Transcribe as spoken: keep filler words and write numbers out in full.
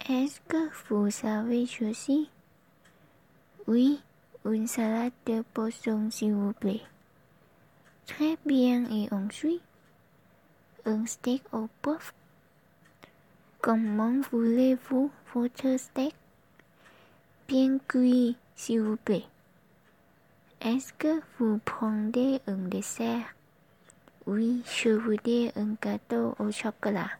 Est-ce que vous savez ceci? Oui, une salade de poisson s'il vous plaît. Très bien, et ensuite? Un steak au poivre. Comment voulez-vous votre steak? Bien cuit, s'il vous plaît. Est-ce que vous prendrez un dessert? Oui, je voudrais un gâteau au chocolat.